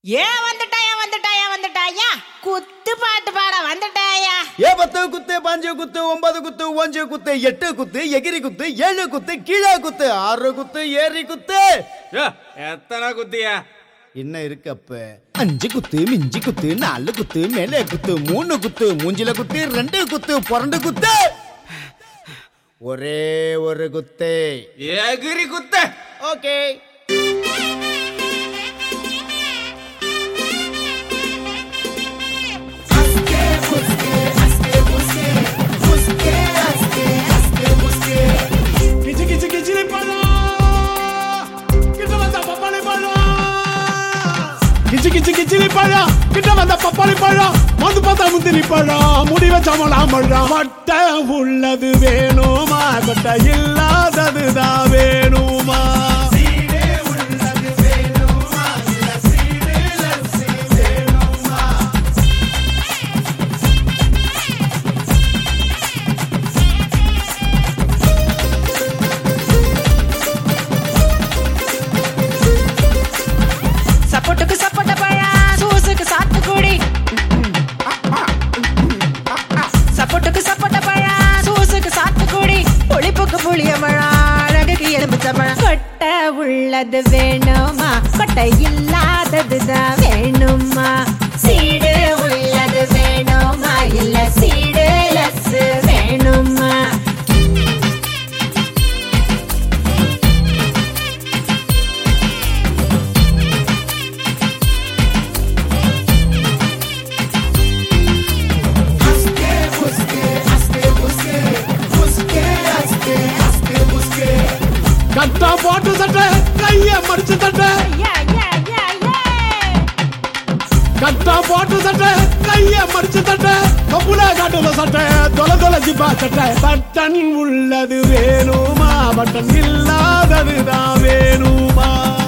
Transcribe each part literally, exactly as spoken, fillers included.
ஏன் வந்துட்டாயா வந்துட்டாயா வந்துட்டாயா குத்து பாட்டு பாட வந்துட்டாயா. ஏ பத்து குத்து பஞ்சு குத்து ஒன்பது குத்து ஒஞ்சு குத்து எட்டு குத்து எகிரி குத்து ஏழு குத்து கீழே குத்து ஆறு குத்து ஏறி குத்து. எத்தனை குத்தியா என்ன இருக்கு அப்ப? அஞ்சு குத்து மிஞ்சி குத்து நாலு குத்து மேலே குத்து மூணு குத்து மூஞ்சில குத்து ரெண்டு குத்து புரண்டு குத்து ஒரே ஒரு குத்து எகிரி குத்து. ஓகே கிச்சு கிச்சு கிச்சிலி பழம் கிட்ட வந்த பப்பாளி பழம் வந்து பார்த்தா முந்திரி பழம் முடி வச்ச மொழாமழம் மட்டை உள்ளது வேணுமா கொட்டை இல்லாததுதான் வேணுமா சப்போட்டுக்கு சப்போட்ட பழம் சூசுக்கு சாத்துக்குடி சப்போட்டுக்கு சப்போட்ட பழம் சூசுக்கு சாத்துக்குடி புளிப்புக்கு புளிய மழம் அழகுக்கு எலும்பிச்ச பழம் கொட்டை உள்ளது வேணுமா கொட்டை இல்லாததுதான் வேணுமா சீடு உள்ளது வேணுமா இல்ல சீடு லஸ் வேணுமா கட்டா போட்டு சட்டை கைய மடிச்சு தட்டை கட்டா போட்டு சட்டை கைய மடிச்சு தட்டை கப்புல காட்டுல சட்டை தொலை தொலை ஜிப்பா சட்டை பட்டன் உள்ளது வேணுமா பட்டன் இல்லாததுதான் வேணுமா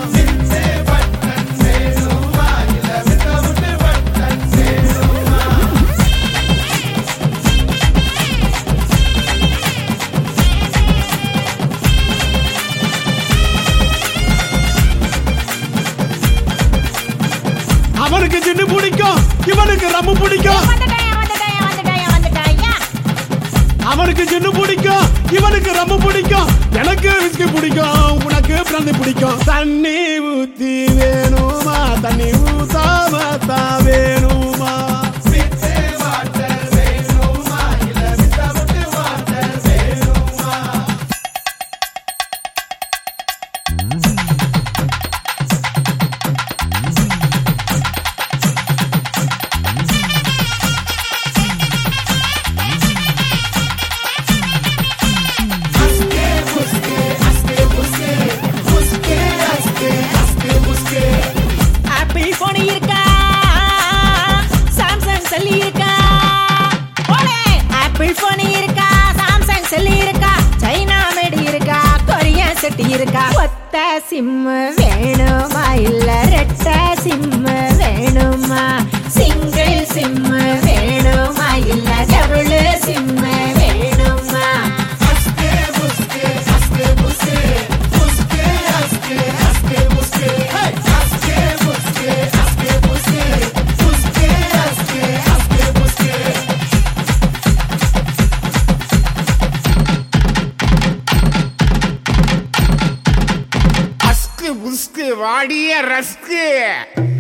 அவனுக்கு ஜின்னு பிடிக்கும் இவனுக்கு ரம்மு பிடிக்கும் அவனுக்கு ஜின்னு பிடிக்கும் இவனுக்கு ரம்மு பிடிக்கும் எனக்கு விஸ்கி பிடிக்கும் உனக்கு பிராந்தி பிடிக்கும் தண்ணி ஊத்தி வேணுமா தண்ணி ஊத்தாம தான் வேணுமா இருக்கா ஒத்த சிம் வேணுமா இல்ல ரெட்ட சிம் வேணுமா சிங்கிள் சிம் வேணுமா இல்ல டபுள் சிம் வேணுமா வாடிய ரஸ்கு